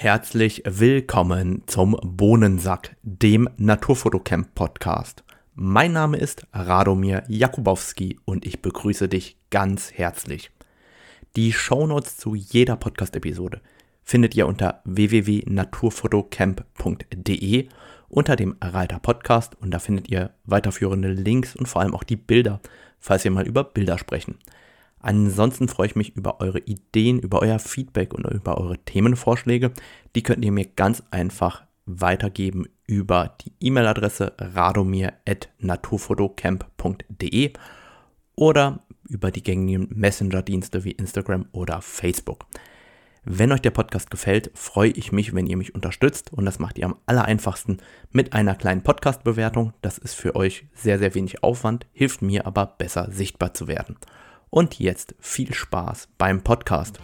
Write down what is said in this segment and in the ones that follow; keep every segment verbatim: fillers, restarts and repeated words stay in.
Herzlich willkommen zum Bohnensack, dem Naturfotocamp-Podcast. Mein Name ist Radomir Jakubowski und ich begrüße dich ganz herzlich. Die Shownotes zu jeder Podcast-Episode findet ihr unter w w w punkt naturfotocamp punkt d e unter dem Reiter Podcast und da findet ihr weiterführende Links und vor allem auch die Bilder, falls wir mal über Bilder sprechen. Ansonsten freue ich mich über eure Ideen, über euer Feedback und über eure Themenvorschläge. Die könnt ihr mir ganz einfach weitergeben über die E-Mail-Adresse radomir at naturfotocamp punkt d e oder über die gängigen Messenger-Dienste wie Instagram oder Facebook. Wenn euch der Podcast gefällt, freue ich mich, wenn ihr mich unterstützt und das macht ihr am allereinfachsten mit einer kleinen Podcast-Bewertung. Das ist für euch sehr, sehr wenig Aufwand, hilft mir aber besser sichtbar zu werden. Und jetzt viel Spaß beim Podcast.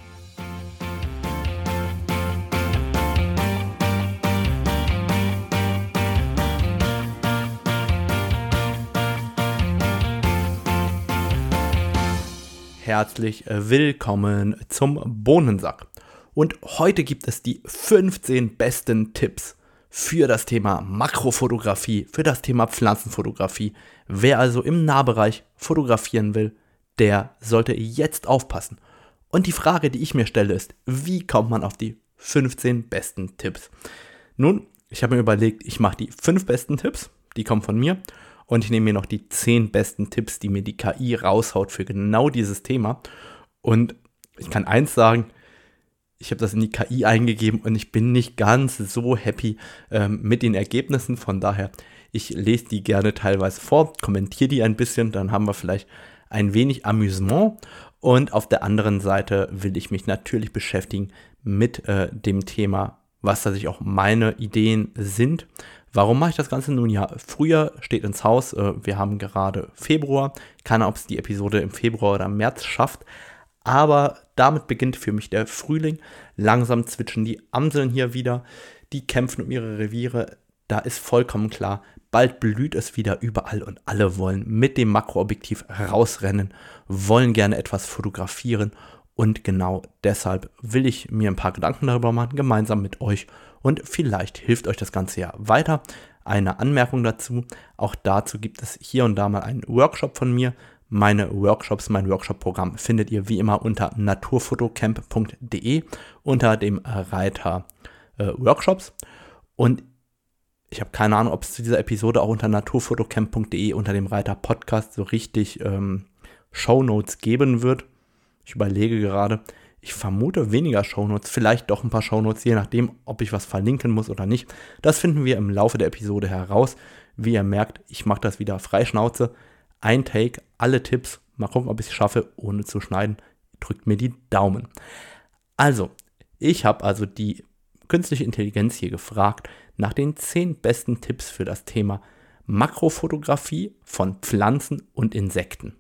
Herzlich willkommen zum Bohnensack. Und heute gibt es die fünfzehn besten Tipps für das Thema Makrofotografie, für das Thema Pflanzenfotografie. Wer also im Nahbereich fotografieren will, der sollte jetzt aufpassen. Und die Frage, die ich mir stelle, ist, wie kommt man auf die fünfzehn besten Tipps? Nun, ich habe mir überlegt, ich mache die fünf besten Tipps, die kommen von mir, und ich nehme mir noch die zehn besten Tipps, die mir die K I raushaut für genau dieses Thema. Und ich kann eins sagen, ich habe das in die K I eingegeben und ich bin nicht ganz so happy ähm, mit den Ergebnissen. Von daher, ich lese die gerne teilweise vor, kommentiere die ein bisschen, dann haben wir vielleicht ein wenig Amüsement und auf der anderen Seite will ich mich natürlich beschäftigen mit äh, dem Thema, was tatsächlich auch meine Ideen sind. Warum mache ich das Ganze nun? Ja, Frühjahr steht ins Haus, äh, wir haben gerade Februar, keine Ahnung, ob es die Episode im Februar oder März schafft, aber damit beginnt für mich der Frühling. Langsam zwitschern die Amseln hier wieder, die kämpfen um ihre Reviere, da ist vollkommen klar, bald blüht es wieder überall und alle wollen mit dem Makroobjektiv rausrennen, wollen gerne etwas fotografieren und genau deshalb will ich mir ein paar Gedanken darüber machen, gemeinsam mit euch und vielleicht hilft euch das Ganze ja weiter. Eine Anmerkung dazu, auch dazu gibt es hier und da mal einen Workshop von mir. Meine Workshops, mein Workshop-Programm findet ihr wie immer unter naturfotocamp punkt d e unter dem Reiter äh, Workshops und ich habe keine Ahnung, ob es zu dieser Episode auch unter naturfotocamp punkt d e unter dem Reiter Podcast so richtig ähm, Shownotes geben wird. Ich überlege gerade, ich vermute weniger Shownotes, vielleicht doch ein paar Shownotes, je nachdem, ob ich was verlinken muss oder nicht. Das finden wir im Laufe der Episode heraus. Wie ihr merkt, ich mache das wieder frei Schnauze. Ein Take, alle Tipps. Mal gucken, ob ich es schaffe, ohne zu schneiden. Drückt mir die Daumen. Also, ich habe also die künstliche Intelligenz hier gefragt nach den zehn besten Tipps für das Thema Makrofotografie von Pflanzen und Insekten.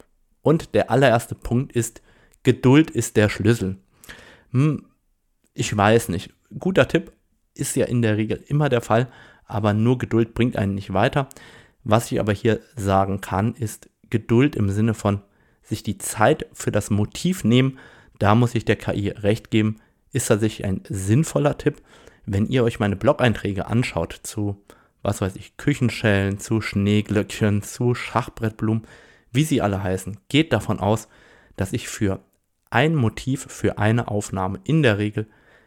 Und der allererste Punkt ist, Geduld ist der Schlüssel. Hm, ich weiß nicht. Guter Tipp ist ja in der Regel immer der Fall, aber nur Geduld bringt einen nicht weiter. Was ich aber hier sagen kann, ist Geduld im Sinne von sich die Zeit für das Motiv nehmen. Da muss ich der K I recht geben, ist tatsächlich ein sinnvoller Tipp. Wenn ihr euch meine Blog-Einträge anschaut zu, was weiß ich, Küchenschellen, zu Schneeglöckchen, zu Schachbrettblumen, wie sie alle heißen, geht davon aus, dass ich für ein Motiv, für eine Aufnahme in der Regel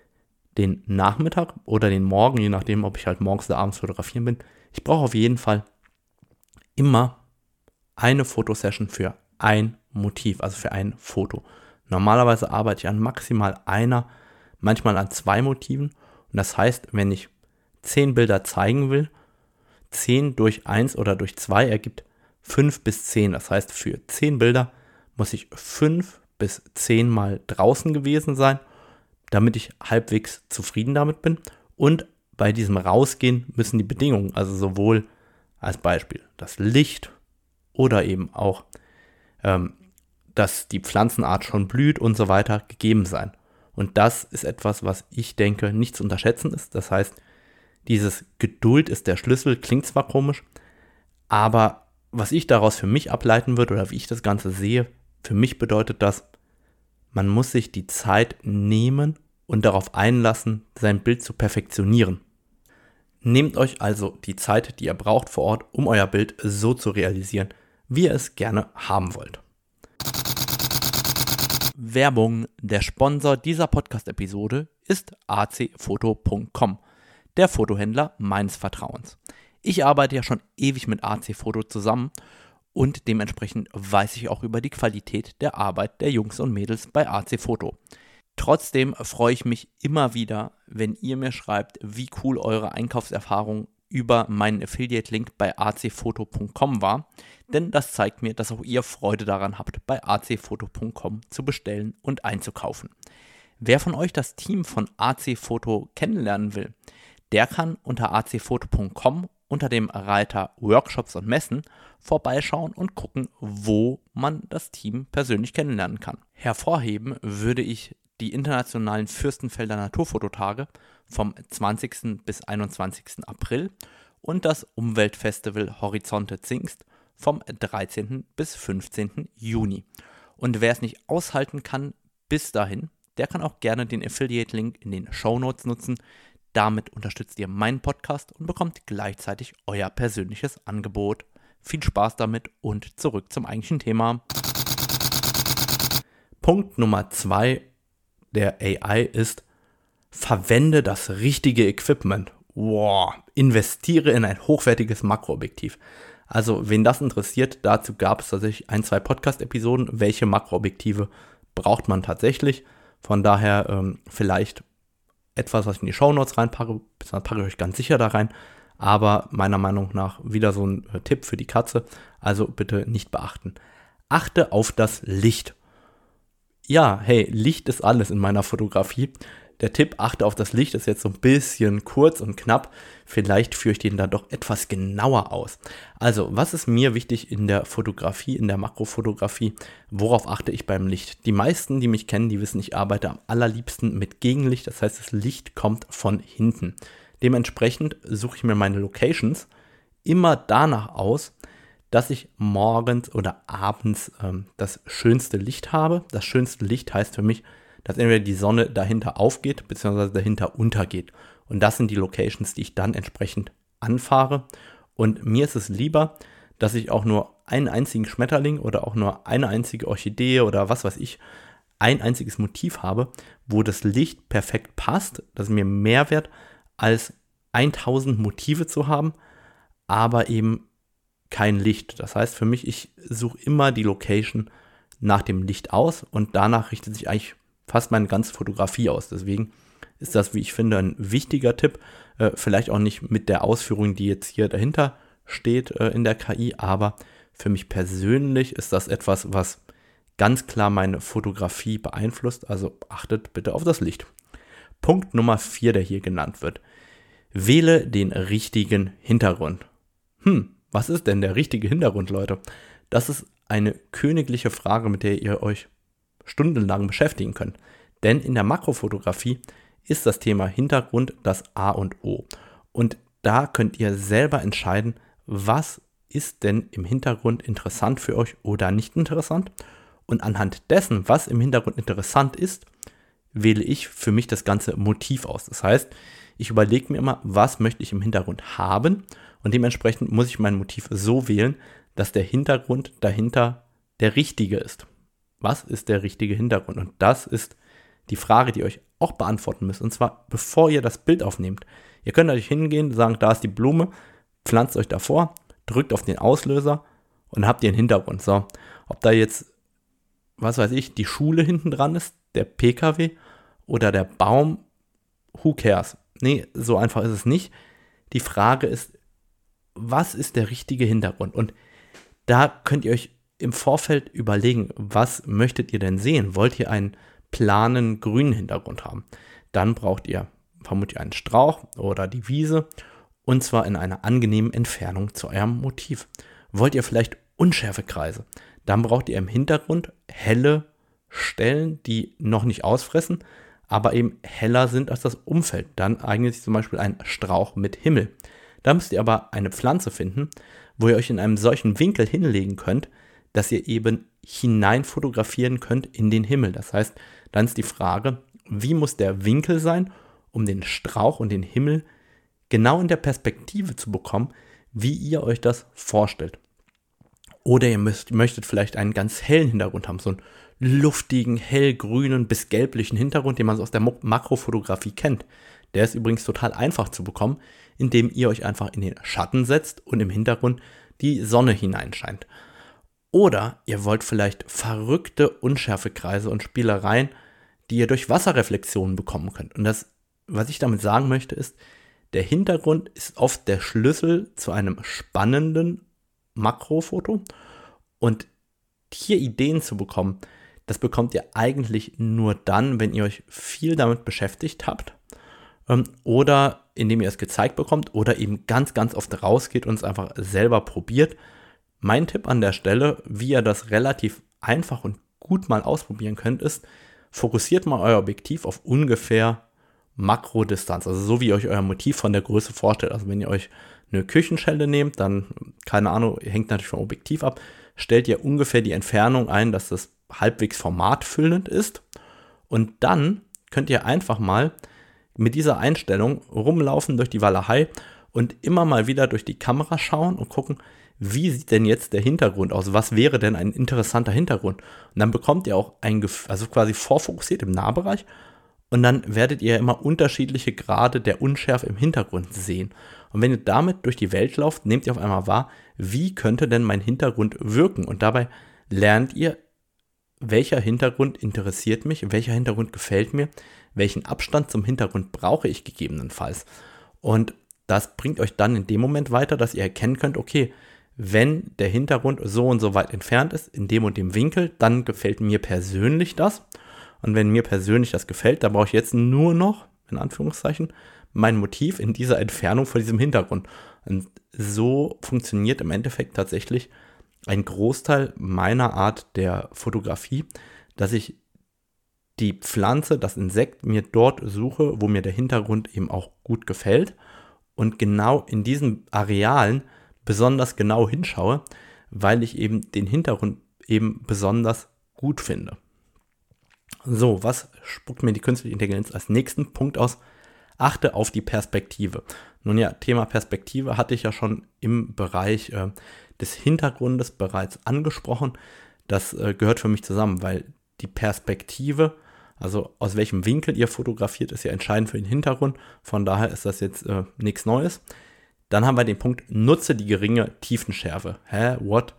den Nachmittag oder den Morgen, je nachdem, ob ich halt morgens oder abends fotografieren bin, ich brauche auf jeden Fall immer eine Fotosession für ein Motiv, also für ein Foto. Normalerweise arbeite ich an maximal einer, manchmal an zwei Motiven. Und das heißt, wenn ich zehn Bilder zeigen will, zehn durch eins oder durch zwei ergibt fünf bis zehn. Das heißt, für zehn Bilder muss ich fünf bis zehn Mal draußen gewesen sein, damit ich halbwegs zufrieden damit bin. Und bei diesem Rausgehen müssen die Bedingungen, also sowohl als Beispiel das Licht oder eben auch, ähm, dass die Pflanzenart schon blüht und so weiter, gegeben sein. Und das ist etwas, was ich denke, nicht zu unterschätzen ist. Das heißt, dieses Geduld ist der Schlüssel, klingt zwar komisch, aber was ich daraus für mich ableiten würde oder wie ich das Ganze sehe, für mich bedeutet das, man muss sich die Zeit nehmen und darauf einlassen, sein Bild zu perfektionieren. Nehmt euch also die Zeit, die ihr braucht vor Ort, um euer Bild so zu realisieren, wie ihr es gerne haben wollt. Werbung. Der Sponsor dieser Podcast-Episode ist a c foto punkt com, der Fotohändler meines Vertrauens. Ich arbeite ja schon ewig mit A C Foto zusammen und dementsprechend weiß ich auch über die Qualität der Arbeit der Jungs und Mädels bei A C Foto. Trotzdem freue ich mich immer wieder, wenn ihr mir schreibt, wie cool eure Einkaufserfahrung über meinen Affiliate-Link bei a c foto punkt com war, denn das zeigt mir, dass auch ihr Freude daran habt, bei a c foto punkt com zu bestellen und einzukaufen. Wer von euch das Team von A C Foto kennenlernen will, der kann unter a c foto punkt com unter dem Reiter Workshops und Messen vorbeischauen und gucken, wo man das Team persönlich kennenlernen kann. Hervorheben würde ich die internationalen Fürstenfelder Naturfototage vom zwanzigsten bis einundzwanzigsten April und das Umweltfestival Horizonte Zingst vom dreizehnten bis fünfzehnten Juni. Und wer es nicht aushalten kann bis dahin, der kann auch gerne den Affiliate-Link in den Shownotes nutzen. Damit unterstützt ihr meinen Podcast und bekommt gleichzeitig euer persönliches Angebot. Viel Spaß damit und zurück zum eigentlichen Thema. Punkt Nummer zwei der A I ist: Verwende das richtige Equipment. Wow, investiere in ein hochwertiges Makroobjektiv. Also, wen das interessiert, dazu gab es tatsächlich ein, zwei Podcast-Episoden. Welche Makroobjektive braucht man tatsächlich? Von daher ähm, vielleicht etwas, was ich in die Shownotes reinpacke, das packe ich euch ganz sicher da rein. Aber meiner Meinung nach wieder so ein äh, Tipp für die Katze. Also bitte nicht beachten. Achte auf das Licht. Ja, hey, Licht ist alles in meiner Fotografie. Der Tipp, achte auf das Licht, ist jetzt so ein bisschen kurz und knapp. Vielleicht führe ich den dann doch etwas genauer aus. Also, was ist mir wichtig in der Fotografie, in der Makrofotografie? Worauf achte ich beim Licht? Die meisten, die mich kennen, die wissen, ich arbeite am allerliebsten mit Gegenlicht. Das heißt, das Licht kommt von hinten. Dementsprechend suche ich mir meine Locations immer danach aus, dass ich morgens oder abends ähm, das schönste Licht habe. Das schönste Licht heißt für mich, dass entweder die Sonne dahinter aufgeht, beziehungsweise dahinter untergeht. Und das sind die Locations, die ich dann entsprechend anfahre. Und mir ist es lieber, dass ich auch nur einen einzigen Schmetterling oder auch nur eine einzige Orchidee oder was weiß ich, ein einziges Motiv habe, wo das Licht perfekt passt. Das ist mir mehr wert, als tausend Motive zu haben, aber eben kein Licht. Das heißt für mich, ich suche immer die Location nach dem Licht aus und danach richtet sich eigentlich fast meine ganze Fotografie aus. Deswegen ist das, wie ich finde, ein wichtiger Tipp. Äh, vielleicht auch nicht mit der Ausführung, die jetzt hier dahinter steht äh, in der K I, aber für mich persönlich ist das etwas, was ganz klar meine Fotografie beeinflusst. Also achtet bitte auf das Licht. Punkt Nummer vier, der hier genannt wird. Wähle den richtigen Hintergrund. Hm, was ist denn der richtige Hintergrund, Leute? Das ist eine königliche Frage, mit der ihr euch stundenlang beschäftigen könnt. Denn in der Makrofotografie ist das Thema Hintergrund das A und O. Und da könnt ihr selber entscheiden, was ist denn im Hintergrund interessant für euch oder nicht interessant. Und anhand dessen, was im Hintergrund interessant ist, wähle ich für mich das ganze Motiv aus. Das heißt, ich überlege mir immer, was möchte ich im Hintergrund haben und dementsprechend muss ich mein Motiv so wählen, dass der Hintergrund dahinter der richtige ist. Was ist der richtige Hintergrund? Und das ist die Frage, die ihr euch auch beantworten müsst. Und zwar, bevor ihr das Bild aufnehmt. Ihr könnt euch hingehen, sagen, da ist die Blume, pflanzt euch davor, drückt auf den Auslöser und habt ihr einen Hintergrund. So, ob da jetzt, was weiß ich, die Schule hinten dran ist, der P K W oder der Baum, who cares? Nee, so einfach ist es nicht. Die Frage ist, was ist der richtige Hintergrund? Und da könnt ihr euch im Vorfeld überlegen, was möchtet ihr denn sehen? Wollt ihr einen planen grünen Hintergrund haben? Dann braucht ihr vermutlich einen Strauch oder die Wiese und zwar in einer angenehmen Entfernung zu eurem Motiv. Wollt ihr vielleicht unschärfe Kreise? Dann braucht ihr im Hintergrund helle Stellen, die noch nicht ausfressen, aber eben heller sind als das Umfeld. Dann eignet sich zum Beispiel ein Strauch mit Himmel. Da müsst ihr aber eine Pflanze finden, wo ihr euch in einem solchen Winkel hinlegen könnt, dass ihr eben hinein fotografieren könnt in den Himmel. Das heißt, dann ist die Frage, Wie muss der Winkel sein, um den Strauch und den Himmel genau in der Perspektive zu bekommen, wie ihr euch das vorstellt. Oder ihr müsst, möchtet vielleicht einen ganz hellen Hintergrund haben, so einen luftigen, hellgrünen bis gelblichen Hintergrund, den man so aus der Makrofotografie kennt. Der ist übrigens total einfach zu bekommen, indem ihr euch einfach in den Schatten setzt und im Hintergrund die Sonne hineinscheint. Oder ihr wollt vielleicht verrückte Unschärfekreise und Spielereien, die ihr durch Wasserreflexionen bekommen könnt. Und das, was ich damit sagen möchte, ist, der Hintergrund ist oft der Schlüssel zu einem spannenden Makrofoto. Und hier Ideen zu bekommen, das bekommt ihr eigentlich nur dann, wenn ihr euch viel damit beschäftigt habt. Ähm, oder indem ihr es gezeigt bekommt oder eben ganz, ganz oft rausgeht und es einfach selber probiert. Mein Tipp an der Stelle, wie ihr das relativ einfach und gut mal ausprobieren könnt, ist, fokussiert mal euer Objektiv auf ungefähr Makrodistanz, also so wie ihr euch euer Motiv von der Größe vorstellt. Also wenn ihr euch eine Küchenschelle nehmt, dann, keine Ahnung, hängt natürlich vom Objektiv ab, stellt ihr ungefähr die Entfernung ein, dass das halbwegs formatfüllend ist. Und dann könnt ihr einfach mal mit dieser Einstellung rumlaufen durch die Walachei und immer mal wieder durch die Kamera schauen und gucken, wie sieht denn jetzt der Hintergrund aus? Was wäre denn ein interessanter Hintergrund? Und dann bekommt ihr auch ein, also quasi vorfokussiert im Nahbereich. Und dann werdet ihr immer unterschiedliche Grade der Unschärfe im Hintergrund sehen. Und wenn ihr damit durch die Welt lauft, nehmt ihr auf einmal wahr, wie könnte denn mein Hintergrund wirken? Und dabei lernt ihr, welcher Hintergrund interessiert mich, welcher Hintergrund gefällt mir, welchen Abstand zum Hintergrund brauche ich gegebenenfalls. Und das bringt euch dann in dem Moment weiter, dass ihr erkennen könnt, okay, wenn der Hintergrund so und so weit entfernt ist, in dem und dem Winkel, dann gefällt mir persönlich das. Und wenn mir persönlich das gefällt, dann brauche ich jetzt nur noch, in Anführungszeichen, mein Motiv in dieser Entfernung vor diesem Hintergrund. Und so funktioniert im Endeffekt tatsächlich ein Großteil meiner Art der Fotografie, dass ich die Pflanze, das Insekt mir dort suche, wo mir der Hintergrund eben auch gut gefällt und genau in diesen Arealen besonders genau hinschaue, weil ich eben den Hintergrund eben besonders gut finde. So, was spuckt mir die künstliche Intelligenz als nächsten Punkt aus? Achte auf die Perspektive. Nun ja, Thema Perspektive hatte ich ja schon im Bereich äh, des Hintergrundes bereits angesprochen. Das äh, gehört für mich zusammen, weil die Perspektive, also aus welchem Winkel ihr fotografiert, ist ja entscheidend für den Hintergrund. Von daher ist das jetzt äh, nichts Neues. Dann haben wir den Punkt, nutze die geringe Tiefenschärfe. Hä, what?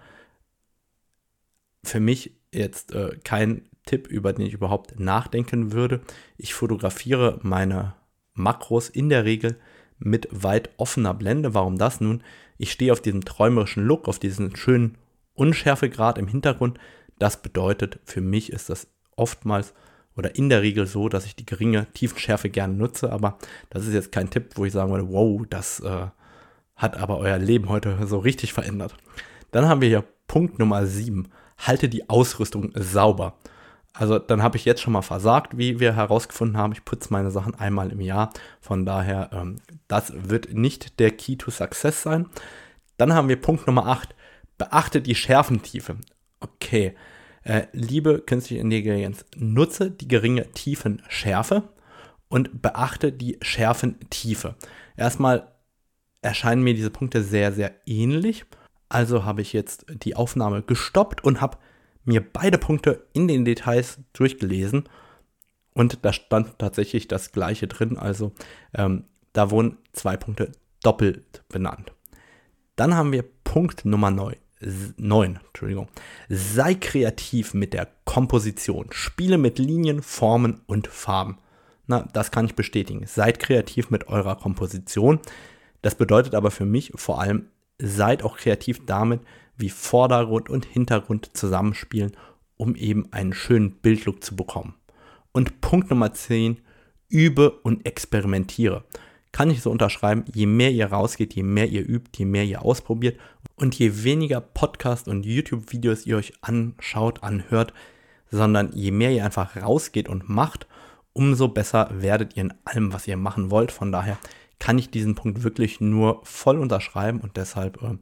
Für mich jetzt äh, kein Tipp, über den ich überhaupt nachdenken würde. Ich fotografiere meine Makros in der Regel mit weit offener Blende. Warum das nun? Ich stehe auf diesem träumerischen Look, auf diesen schönen Unschärfegrad im Hintergrund. Das bedeutet, für mich ist das oftmals oder in der Regel so, dass ich die geringe Tiefenschärfe gerne nutze. Aber das ist jetzt kein Tipp, wo ich sagen würde, wow, das äh, hat aber euer Leben heute so richtig verändert. Dann haben wir hier Punkt Nummer sieben. Halte die Ausrüstung sauber. Also dann habe ich jetzt schon mal versagt, wie wir herausgefunden haben. Ich putze meine Sachen einmal im Jahr. Von daher, ähm, das wird nicht der Key to Success sein. Dann haben wir Punkt Nummer acht. Beachte die Schärfentiefe. Okay, äh, liebe künstliche Intelligenz, nutze die geringe Tiefenschärfe und beachte die Schärfentiefe. Erstmal erscheinen mir diese Punkte sehr, sehr ähnlich. Also habe ich jetzt die Aufnahme gestoppt und habe mir beide Punkte in den Details durchgelesen und da stand tatsächlich das Gleiche drin, also ähm, da wurden zwei Punkte doppelt benannt. Dann haben wir Punkt Nummer neun, Entschuldigung. Sei kreativ mit der Komposition, spiele mit Linien, Formen und Farben. Na, das kann ich bestätigen. Seid kreativ mit eurer Komposition. Das bedeutet aber für mich vor allem, seid auch kreativ damit, wie Vordergrund und Hintergrund zusammenspielen, um eben einen schönen Bildlook zu bekommen. Und Punkt Nummer zehn, übe und experimentiere. Kann ich so unterschreiben, je mehr ihr rausgeht, je mehr ihr übt, je mehr ihr ausprobiert und je weniger Podcast- und YouTube-Videos ihr euch anschaut, anhört, sondern je mehr ihr einfach rausgeht und macht, umso besser werdet ihr in allem, was ihr machen wollt. Von daher kann ich diesen Punkt wirklich nur voll unterschreiben und deshalb äh,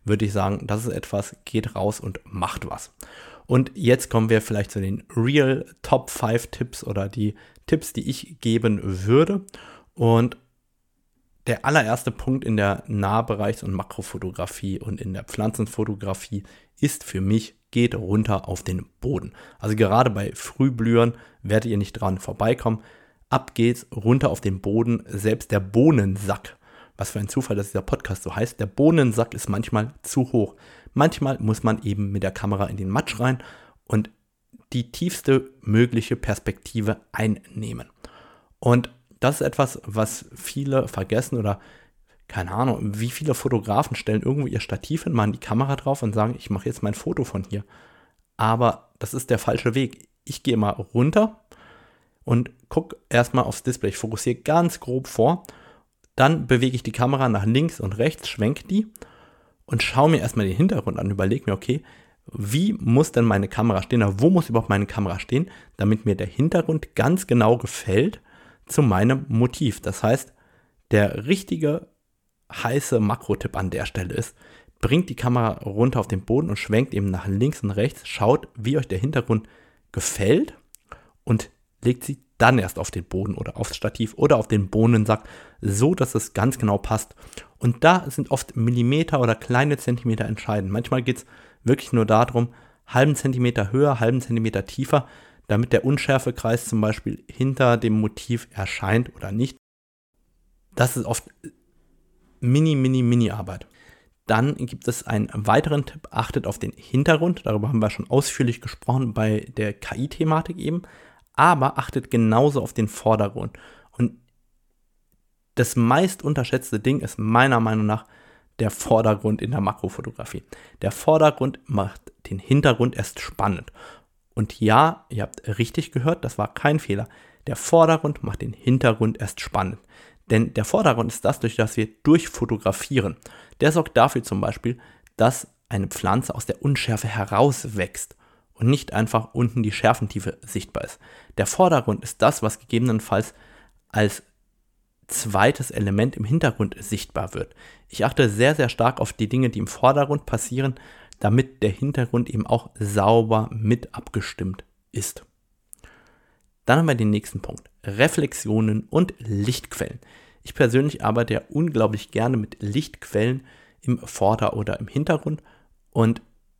würde ich sagen, das ist etwas, geht raus und macht was. Und jetzt kommen wir vielleicht zu den Real Top fünf Tipps oder die Tipps, die ich geben würde. Und der allererste Punkt in der Nahbereichs- und Makrofotografie und in der Pflanzenfotografie ist für mich, geht runter auf den Boden. Also gerade bei Frühblühern werdet ihr nicht dran vorbeikommen. Ab geht's, runter auf den Boden. Selbst der Bohnensack, was für ein Zufall, dass dieser Podcast so heißt, der Bohnensack ist manchmal zu hoch. Manchmal muss man eben mit der Kamera in den Matsch rein und die tiefste mögliche Perspektive einnehmen. Und das ist etwas, was viele vergessen oder keine Ahnung, wie viele Fotografen stellen irgendwo ihr Stativ hin, machen die Kamera drauf und sagen, ich mache jetzt mein Foto von hier. Aber das ist der falsche Weg. Ich gehe mal runter und gucke erstmal aufs Display. Ich fokussiere ganz grob vor. Dann bewege ich die Kamera nach links und rechts, schwenke die und schaue mir erstmal den Hintergrund an. Überlege mir, okay, wie muss denn meine Kamera stehen? Oder wo muss überhaupt meine Kamera stehen, damit mir der Hintergrund ganz genau gefällt zu meinem Motiv. Das heißt, der richtige heiße Makrotipp an der Stelle ist, bringt die Kamera runter auf den Boden und schwenkt eben nach links und rechts, schaut, wie euch der Hintergrund gefällt und legt sie dann erst auf den Boden oder aufs Stativ oder auf den Bohnensack, so dass es ganz genau passt. Und da sind oft Millimeter oder kleine Zentimeter entscheidend. Manchmal geht es wirklich nur darum, halben Zentimeter höher, halben Zentimeter tiefer, damit der Unschärfekreis zum Beispiel hinter dem Motiv erscheint oder nicht. Das ist oft mini, mini, mini Arbeit. Dann gibt es einen weiteren Tipp, achtet auf den Hintergrund. Darüber haben wir schon ausführlich gesprochen bei der K I-Thematik eben. Aber achtet genauso auf den Vordergrund. Und das meist unterschätzte Ding ist meiner Meinung nach der Vordergrund in der Makrofotografie. Der Vordergrund macht den Hintergrund erst spannend. Und ja, ihr habt richtig gehört, das war kein Fehler. Der Vordergrund macht den Hintergrund erst spannend. Denn der Vordergrund ist das, durch das wir durchfotografieren. Der sorgt dafür zum Beispiel, dass eine Pflanze aus der Unschärfe herauswächst und nicht einfach unten die Schärfentiefe sichtbar ist. Der Vordergrund ist das, was gegebenenfalls als zweites Element im Hintergrund sichtbar wird. Ich achte sehr, sehr stark auf die Dinge, die im Vordergrund passieren, damit der Hintergrund eben auch sauber mit abgestimmt ist. Dann haben wir den nächsten Punkt. Reflexionen und Lichtquellen. Ich persönlich arbeite ja unglaublich gerne mit Lichtquellen im Vorder- oder im Hintergrund und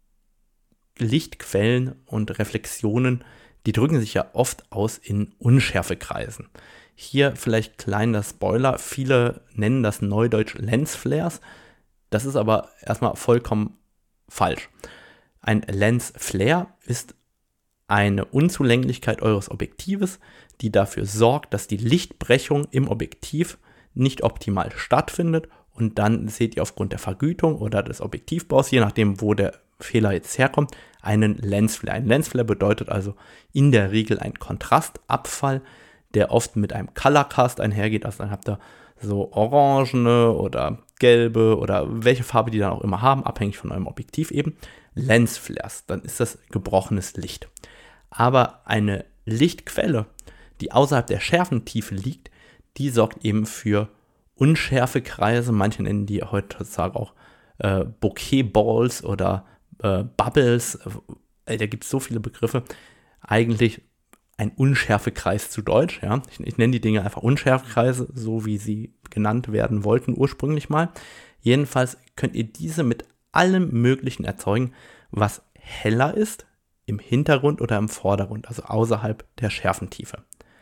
Lichtquellen und Reflexionen, die drücken sich ja oft aus in Unschärfekreisen. Hier vielleicht kleiner Spoiler, viele nennen das neudeutsch Lensflares. Das ist aber erstmal vollkommen falsch. Ein Lensflare ist eine Unzulänglichkeit eures Objektives, die dafür sorgt, dass die Lichtbrechung im Objektiv nicht optimal stattfindet und dann seht ihr aufgrund der Vergütung oder des Objektivbaus, je nachdem wo der Fehler jetzt herkommt, einen Lensflare. Ein Lensflare bedeutet also in der Regel ein Kontrastabfall, der oft mit einem Colorcast einhergeht, also dann habt ihr so orangene oder gelbe oder welche Farbe die dann auch immer haben, abhängig von eurem Objektiv eben, Lensflares, dann ist das gebrochenes Licht. Aber eine Lichtquelle, die außerhalb der Schärfentiefe liegt, die sorgt eben für Unschärfekreise, manche nennen die heutzutage auch äh, Bokeh-Balls oder äh, Bubbles, äh, da gibt es so viele Begriffe, eigentlich ein Unschärfekreis zu Deutsch, ja. Ich, ich nenne die Dinge einfach Unschärfekreise, so wie sie genannt werden wollten ursprünglich mal. Jedenfalls könnt ihr diese mit allem Möglichen erzeugen, was heller ist, im Hintergrund oder im Vordergrund, also außerhalb der Schärfentiefe.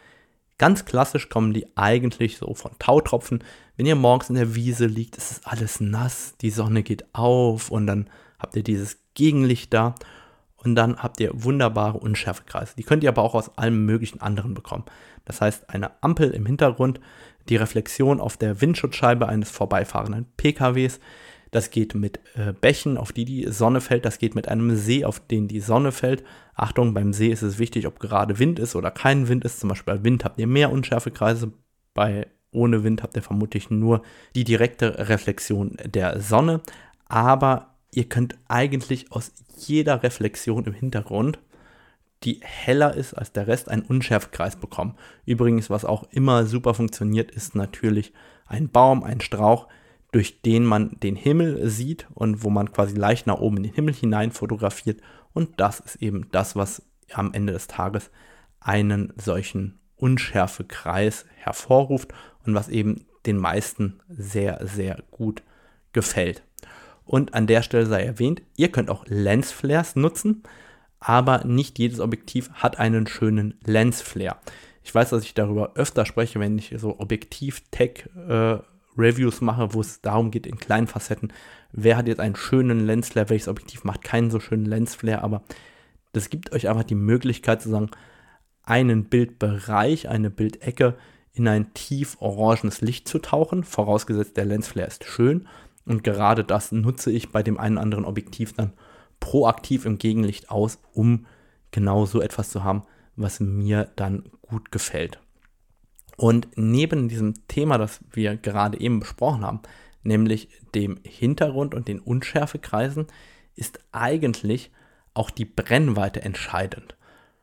Ganz klassisch kommen die eigentlich so von Tautropfen. Wenn ihr morgens in der Wiese liegt, ist es alles nass, die Sonne geht auf und dann habt ihr dieses Gegenlicht da und dann habt ihr wunderbare Unschärfekreise. Die könnt ihr aber auch aus allem möglichen anderen bekommen. Das heißt, eine Ampel im Hintergrund, die Reflexion auf der Windschutzscheibe eines vorbeifahrenden P K Ws, das geht mit äh, Bächen, auf die die Sonne fällt. Das geht mit einem See, auf den die Sonne fällt. Achtung, beim See ist es wichtig, ob gerade Wind ist oder kein Wind ist. Zum Beispiel bei Wind habt ihr mehr Unschärfekreise. Bei ohne Wind habt ihr vermutlich nur die direkte Reflexion der Sonne. Aber ihr könnt eigentlich aus jeder Reflexion im Hintergrund, die heller ist als der Rest, einen Unschärfekreis bekommen. Übrigens, was auch immer super funktioniert, ist natürlich ein Baum, ein Strauch, durch den man den Himmel sieht und wo man quasi leicht nach oben in den Himmel hinein fotografiert. Und das ist eben das, was am Ende des Tages einen solchen Unschärfekreis hervorruft und was eben den meisten sehr, sehr gut gefällt. Und an der Stelle sei erwähnt, ihr könnt auch Lensflares nutzen, aber nicht jedes Objektiv hat einen schönen Lensflare. Ich weiß, dass ich darüber öfter spreche, wenn ich so Objektiv-Tech-Reviews äh, mache, wo es darum geht, in kleinen Facetten, wer hat jetzt einen schönen Lensflare, welches Objektiv macht keinen so schönen Lensflare, aber das gibt euch einfach die Möglichkeit zu sagen, einen Bildbereich, eine Bildecke in ein tief orangenes Licht zu tauchen, vorausgesetzt der Lensflare ist schön. Und gerade das nutze ich bei dem einen oder anderen Objektiv dann proaktiv im Gegenlicht aus, um genau so etwas zu haben, was mir dann gut gefällt. Und neben diesem Thema, das wir gerade eben besprochen haben, nämlich dem Hintergrund und den Unschärfekreisen, ist eigentlich auch die Brennweite entscheidend.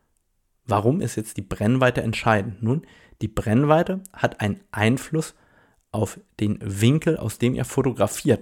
Warum ist jetzt die Brennweite entscheidend? Nun, die Brennweite hat einen Einfluss auf den Winkel, aus dem ihr fotografiert.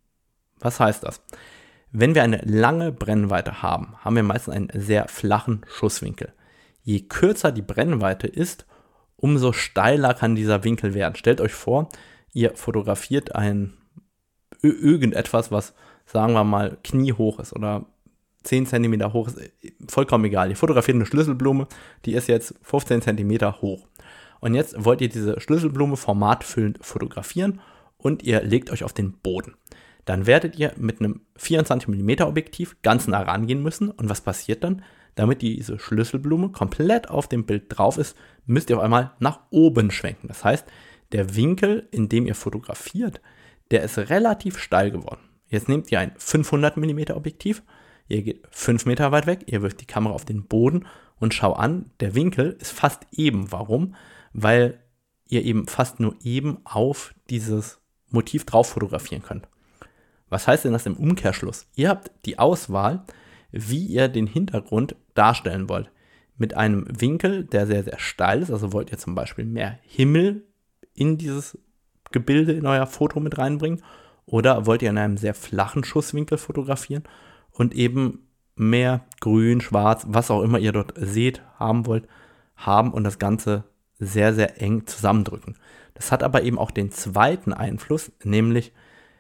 Was heißt das? Wenn wir eine lange Brennweite haben, haben wir meistens einen sehr flachen Schusswinkel. Je kürzer die Brennweite ist, umso steiler kann dieser Winkel werden. Stellt euch vor, ihr fotografiert ein irgendetwas, was, sagen wir mal, kniehoch ist oder zehn Zentimeter hoch ist, vollkommen egal. Ihr fotografiert eine Schlüsselblume, die ist jetzt fünfzehn Zentimeter hoch. Und jetzt wollt ihr diese Schlüsselblume formatfüllend fotografieren und ihr legt euch auf den Boden. Dann werdet ihr mit einem vierundzwanzig Millimeter Objektiv ganz nah rangehen müssen. Und was passiert dann? Damit diese Schlüsselblume komplett auf dem Bild drauf ist, müsst ihr auf einmal nach oben schwenken. Das heißt, der Winkel, in dem ihr fotografiert, der ist relativ steil geworden. Jetzt nehmt ihr ein fünfhundert Millimeter Objektiv, ihr geht fünf Meter weit weg, ihr wirft die Kamera auf den Boden und schau an, der Winkel ist fast eben. Warum? Weil ihr eben fast nur eben auf dieses Motiv drauf fotografieren könnt. Was heißt denn das im Umkehrschluss? Ihr habt die Auswahl, wie ihr den Hintergrund darstellen wollt. Mit einem Winkel, der sehr, sehr steil ist, also wollt ihr zum Beispiel mehr Himmel in dieses Gebilde, in euer Foto mit reinbringen, oder wollt ihr in einem sehr flachen Schusswinkel fotografieren und eben mehr Grün, Schwarz, was auch immer ihr dort seht, haben wollt, haben und das Ganze sehr, sehr eng zusammendrücken. Das hat aber eben auch den zweiten Einfluss, nämlich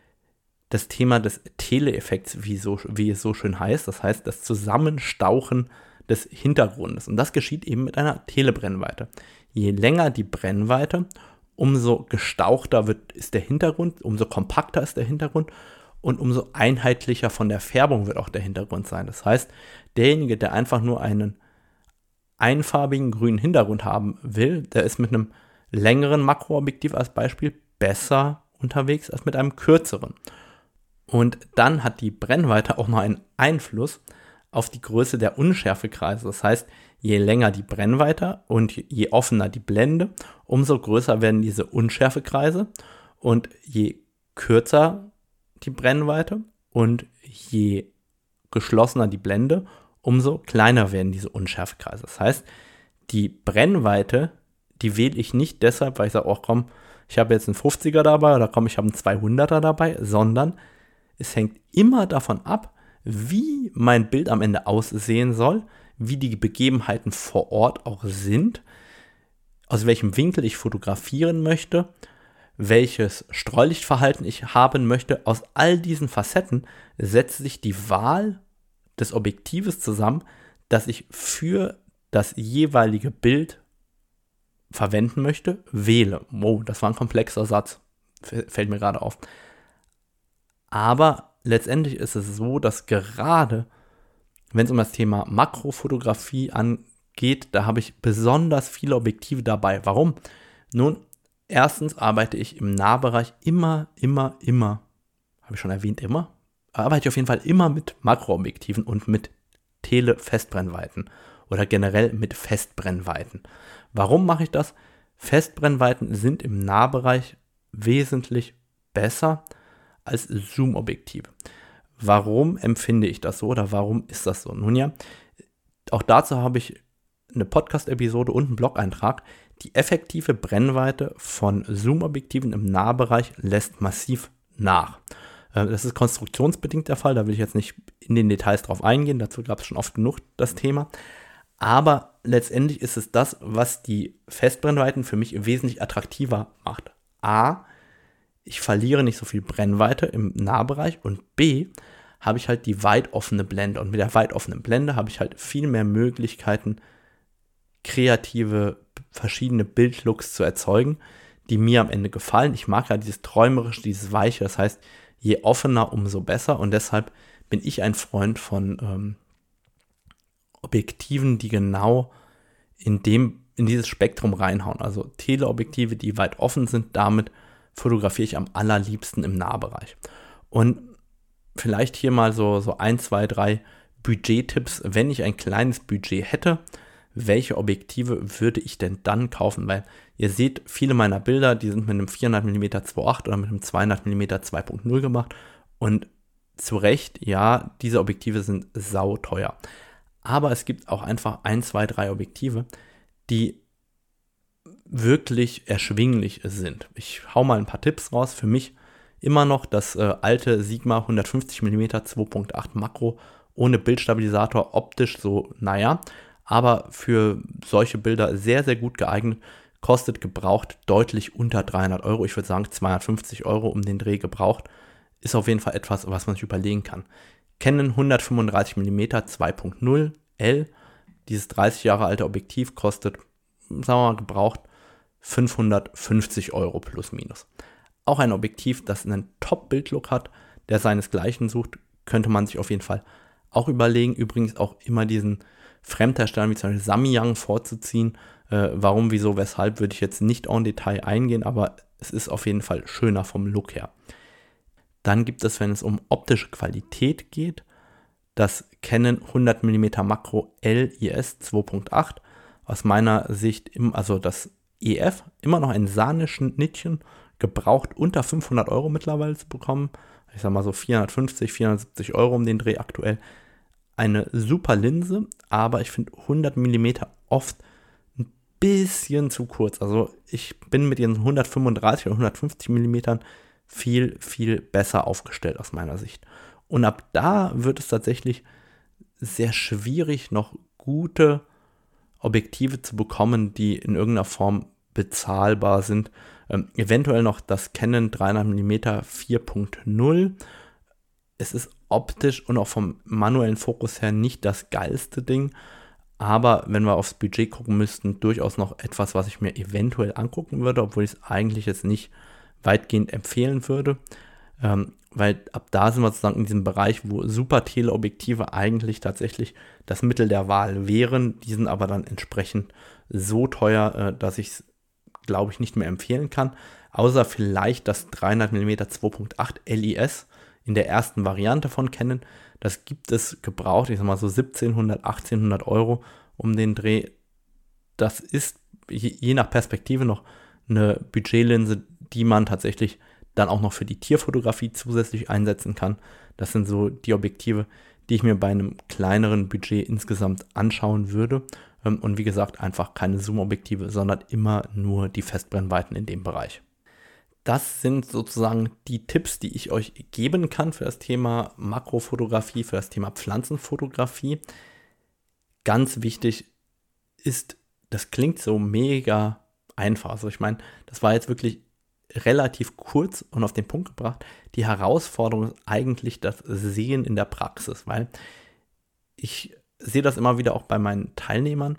das Thema des Tele-Effekts, wie, so, wie es so schön heißt. Das heißt, das Zusammenstauchen des Hintergrundes. Und das geschieht eben mit einer Telebrennweite. Je länger die Brennweite, umso gestauchter wird, ist der Hintergrund, umso kompakter ist der Hintergrund und umso einheitlicher von der Färbung wird auch der Hintergrund sein. Das heißt, derjenige, der einfach nur einen einfarbigen grünen Hintergrund haben will, der ist mit einem längeren Makroobjektiv als Beispiel besser unterwegs als mit einem kürzeren. Und dann hat die Brennweite auch noch einen Einfluss auf die Größe der Unschärfekreise. Das heißt, je länger die Brennweite und je offener die Blende, umso größer werden diese Unschärfekreise. Und je kürzer die Brennweite und je geschlossener die Blende, umso kleiner werden diese Unschärfekreise. Das heißt, die Brennweite, die wähle ich nicht deshalb, weil ich sage, oh komm, ich habe jetzt einen fünfziger dabei oder komm, ich habe einen zweihunderter dabei, sondern es hängt immer davon ab, wie mein Bild am Ende aussehen soll, wie die Begebenheiten vor Ort auch sind, aus welchem Winkel ich fotografieren möchte, welches Streulichtverhalten ich haben möchte. Aus all diesen Facetten setzt sich die Wahl des Objektives zusammen, das ich für das jeweilige Bild verwenden möchte, wähle. Wow, das war ein komplexer Satz, fällt mir gerade auf. Aber letztendlich ist es so, dass gerade, wenn es um das Thema Makrofotografie angeht, da habe ich besonders viele Objektive dabei. Warum? Nun, erstens arbeite ich im Nahbereich immer, immer, immer, habe ich schon erwähnt, immer, arbeite ich auf jeden Fall immer mit Makroobjektiven und mit Tele-Festbrennweiten oder generell mit Festbrennweiten. Warum mache ich das? Festbrennweiten sind im Nahbereich wesentlich besser als Zoom-Objektive. Warum empfinde ich das so oder warum ist das so? Nun ja, auch dazu habe ich eine Podcast-Episode und einen Blog-Eintrag. Die effektive Brennweite von Zoom-Objektiven im Nahbereich lässt massiv nach. Äh, das ist konstruktionsbedingt der Fall, da will ich jetzt nicht in den Details drauf eingehen, dazu gab es schon oft genug das Thema. Aber letztendlich ist es das, was die Festbrennweiten für mich wesentlich attraktiver macht. A, ich verliere nicht so viel Brennweite im Nahbereich und B, habe ich halt die weit offene Blende. Und mit der weit offenen Blende habe ich halt viel mehr Möglichkeiten, kreative, verschiedene Bildlooks zu erzeugen, die mir am Ende gefallen. Ich mag ja dieses Träumerische, dieses Weiche, das heißt, je offener, umso besser. Und deshalb bin ich ein Freund von ähm, Objektiven, die genau in dem, in dieses Spektrum reinhauen. Also Teleobjektive, die weit offen sind, damit fotografiere ich am allerliebsten im Nahbereich. Und vielleicht hier mal so, so ein, zwei, drei Budgettipps, wenn ich ein kleines Budget hätte, welche Objektive würde ich denn dann kaufen? Weil ihr seht, viele meiner Bilder, die sind mit einem vierhundert Millimeter zwei Komma acht oder mit einem zweihundert Millimeter zwei Punkt null gemacht und zu Recht, ja, diese Objektive sind sauteuer. Aber es gibt auch einfach ein, zwei, drei Objektive, die wirklich erschwinglich sind. Ich hau mal ein paar Tipps raus. Für mich immer noch das äh, alte Sigma hundertfünfzig Millimeter zwei Punkt acht Makro ohne Bildstabilisator, optisch so, naja, aber für solche Bilder sehr, sehr gut geeignet. Kostet gebraucht deutlich unter dreihundert Euro. Ich würde sagen zweihundertfünfzig Euro um den Dreh gebraucht. Ist auf jeden Fall etwas, was man sich überlegen kann. Canon hundertfünfunddreißig Millimeter zwei Punkt null L. Dieses dreißig Jahre alte Objektiv kostet, sagen wir mal, gebraucht fünfhundertfünfzig Euro plus minus. Auch ein Objektiv, das einen Top-Bildlook hat, der seinesgleichen sucht, könnte man sich auf jeden Fall auch überlegen. Übrigens auch immer diesen Fremdherstellern wie zum Beispiel Samyang vorzuziehen. Äh, warum, wieso, weshalb, würde ich jetzt nicht en Detail eingehen, aber es ist auf jeden Fall schöner vom Look her. Dann gibt es, wenn es um optische Qualität geht, das Canon hundert Millimeter Makro L I S zwei Punkt acht. Aus meiner Sicht, im, also das E F, immer noch ein Sahneschnittchen, gebraucht unter fünfhundert Euro mittlerweile zu bekommen. Ich sag mal so vierhundertfünfzig, vierhundertsiebzig Euro um den Dreh aktuell. Eine super Linse, aber ich finde hundert Millimeter oft ein bisschen zu kurz. Also ich bin mit ihren hundertfünfunddreißig oder hundertfünfzig Millimetern viel, viel besser aufgestellt aus meiner Sicht. Und ab da wird es tatsächlich sehr schwierig, noch gute Objektive zu bekommen, die in irgendeiner Form bezahlbar sind. Ähm, eventuell noch das Canon dreihundert Millimeter vier Punkt null. Es ist optisch und auch vom manuellen Fokus her nicht das geilste Ding, aber wenn wir aufs Budget gucken müssten, durchaus noch etwas, was ich mir eventuell angucken würde, obwohl ich es eigentlich jetzt nicht weitgehend empfehlen würde, ähm, weil ab da sind wir sozusagen in diesem Bereich, wo Super-Teleobjektive eigentlich tatsächlich das Mittel der Wahl wären, die sind aber dann entsprechend so teuer, äh, dass ich es, glaube ich, nicht mehr empfehlen kann, außer vielleicht das dreihundert Millimeter zwei Punkt acht L I S in der ersten Variante von Canon. Das gibt es gebraucht, ich sag mal so siebzehnhundert, achtzehnhundert Euro um den Dreh. Das ist je, je nach Perspektive noch eine Budgetlinse, die man tatsächlich dann auch noch für die Tierfotografie zusätzlich einsetzen kann. Das sind so die Objektive, die ich mir bei einem kleineren Budget insgesamt anschauen würde. Und wie gesagt, einfach keine Zoom-Objektive, sondern immer nur die Festbrennweiten in dem Bereich. Das sind sozusagen die Tipps, die ich euch geben kann für das Thema Makrofotografie, für das Thema Pflanzenfotografie. Ganz wichtig ist, das klingt so mega einfach. Also ich meine, das war jetzt wirklich relativ kurz und auf den Punkt gebracht. Die Herausforderung ist eigentlich das Sehen in der Praxis, weil ich sehe das immer wieder auch bei meinen Teilnehmern,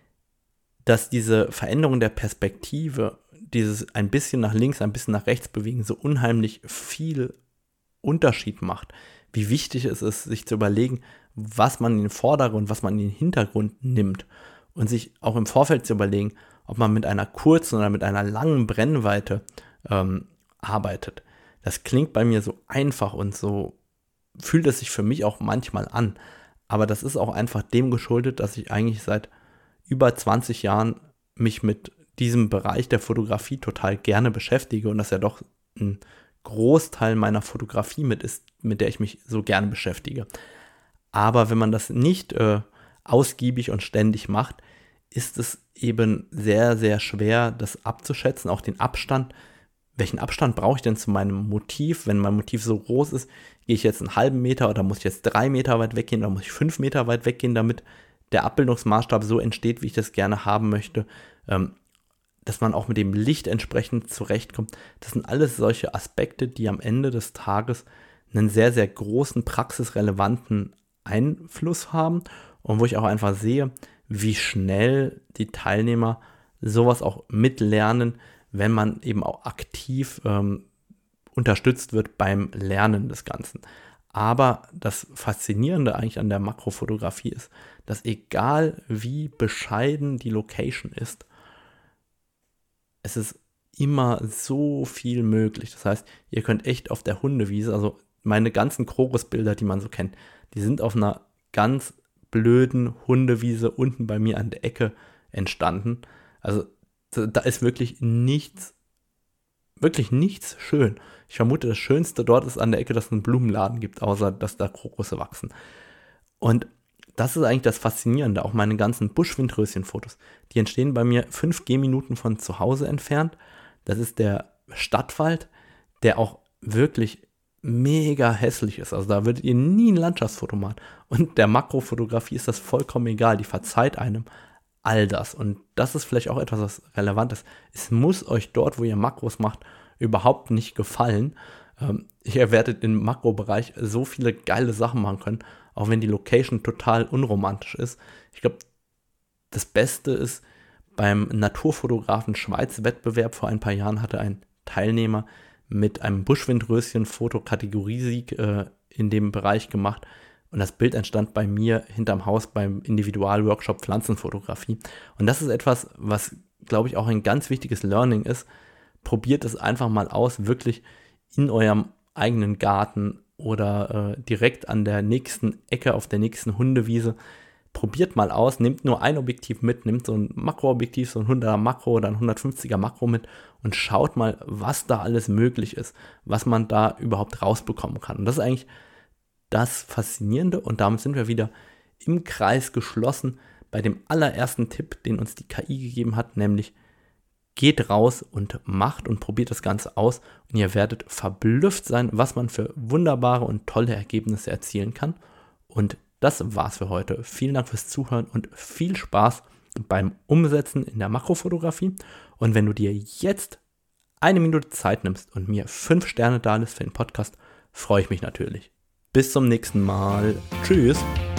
dass diese Veränderung der Perspektive, dieses ein bisschen nach links, ein bisschen nach rechts bewegen, so unheimlich viel Unterschied macht. Wie wichtig es ist, sich zu überlegen, was man in den Vordergrund, was man in den Hintergrund nimmt und sich auch im Vorfeld zu überlegen, ob man mit einer kurzen oder mit einer langen Brennweite ähm, arbeitet. Das klingt bei mir so einfach und so fühlt es sich für mich auch manchmal an. Aber das ist auch einfach dem geschuldet, dass ich eigentlich seit über zwanzig Jahren mich mit diesem Bereich der Fotografie total gerne beschäftige und dass ja doch ein Großteil meiner Fotografie mit ist, mit der ich mich so gerne beschäftige. Aber wenn man das nicht äh, ausgiebig und ständig macht, ist es eben sehr, sehr schwer, das abzuschätzen, auch den Abstand. welchen Abstand brauche ich denn zu meinem Motiv? Wenn mein Motiv so groß ist, gehe ich jetzt einen halben Meter oder muss ich jetzt drei Meter weit weggehen oder muss ich fünf Meter weit weggehen, damit der Abbildungsmaßstab so entsteht, wie ich das gerne haben möchte, ähm, dass man auch mit dem Licht entsprechend zurechtkommt. Das sind alles solche Aspekte, die am Ende des Tages einen sehr, sehr großen, praxisrelevanten Einfluss haben und wo ich auch einfach sehe, wie schnell die Teilnehmer sowas auch mitlernen, wenn man eben auch aktiv ähm, unterstützt wird beim Lernen des Ganzen. Aber das Faszinierende eigentlich an der Makrofotografie ist, dass egal wie bescheiden die Location ist, es ist immer so viel möglich. Das heißt, ihr könnt echt auf der Hundewiese, also meine ganzen Krokusbilder, die man so kennt, die sind auf einer ganz blöden Hundewiese unten bei mir an der Ecke entstanden. Also da ist wirklich nichts, wirklich nichts schön. Ich vermute, das Schönste dort ist an der Ecke, dass es einen Blumenladen gibt, außer dass da Krokusse wachsen. Und das ist eigentlich das Faszinierende, auch meine ganzen Buschwindröschen-Fotos. Die entstehen bei mir fünf Gehminuten von zu Hause entfernt. Das ist der Stadtwald, der auch wirklich mega hässlich ist. Also da würdet ihr nie ein Landschaftsfoto machen. Und der Makrofotografie ist das vollkommen egal. Die verzeiht einem all das. Und das ist vielleicht auch etwas, was relevant ist. Es muss euch dort, wo ihr Makros macht, überhaupt nicht gefallen. Ähm, ihr werdet im Makrobereich so viele geile Sachen machen können, auch wenn die Location total unromantisch ist. Ich glaube, das Beste ist, beim Naturfotografen-Schweiz-Wettbewerb vor ein paar Jahren hatte ein Teilnehmer mit einem Buschwindröschen-Foto-Kategoriesieg äh, in dem Bereich gemacht. Und das Bild entstand bei mir hinterm Haus beim Individualworkshop Pflanzenfotografie. Und das ist etwas, was, glaube ich, auch ein ganz wichtiges Learning ist. Probiert es einfach mal aus, wirklich in eurem eigenen Garten oder äh, direkt an der nächsten Ecke auf der nächsten Hundewiese. Probiert mal aus, nehmt nur ein Objektiv mit, nehmt so ein Makroobjektiv, so ein hunderter Makro oder ein hundertfünfziger Makro mit und schaut mal, was da alles möglich ist, was man da überhaupt rausbekommen kann. Und das ist eigentlich das Faszinierende und damit sind wir wieder im Kreis geschlossen bei dem allerersten Tipp, den uns die K I gegeben hat, nämlich geht raus und macht und probiert das Ganze aus und ihr werdet verblüfft sein, was man für wunderbare und tolle Ergebnisse erzielen kann. Und das war's für heute. Vielen Dank fürs Zuhören und viel Spaß beim Umsetzen in der Makrofotografie. Und wenn du dir jetzt eine Minute Zeit nimmst und mir fünf Sterne da lässt für den Podcast, freue ich mich natürlich. Bis zum nächsten Mal. Tschüss.